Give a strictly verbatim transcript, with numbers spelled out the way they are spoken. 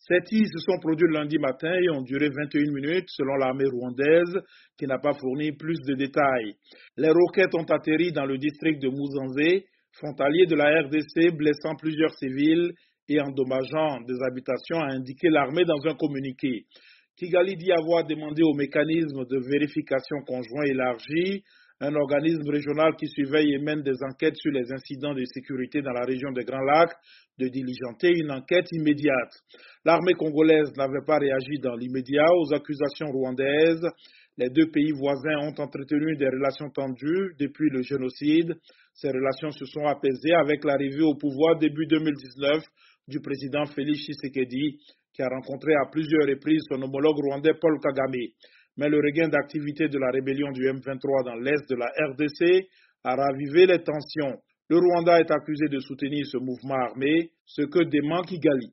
Ces tirs se sont produits lundi matin et ont duré vingt et une minutes selon l'armée rwandaise qui n'a pas fourni plus de détails. Les roquettes ont atterri dans le district de Muzanze, frontalier de la R D C, blessant plusieurs civils et endommageant des habitations, a indiqué l'armée dans un communiqué. Kigali dit avoir demandé au mécanisme de vérification conjoint élargi, un organisme régional qui surveille et mène des enquêtes sur les incidents de sécurité dans la région des Grands Lacs, de diligenter une enquête immédiate. L'armée congolaise n'avait pas réagi dans l'immédiat aux accusations rwandaises. Les deux pays voisins ont entretenu des relations tendues depuis le génocide. Ces relations se sont apaisées avec l'arrivée au pouvoir début deux mille dix-neuf du président Félix Tshisekedi, qui a rencontré à plusieurs reprises son homologue rwandais Paul Kagame. Mais le regain d'activité de la rébellion du M vingt-trois dans l'est de la R D C a ravivé les tensions. Le Rwanda est accusé de soutenir ce mouvement armé, ce que dément Kigali.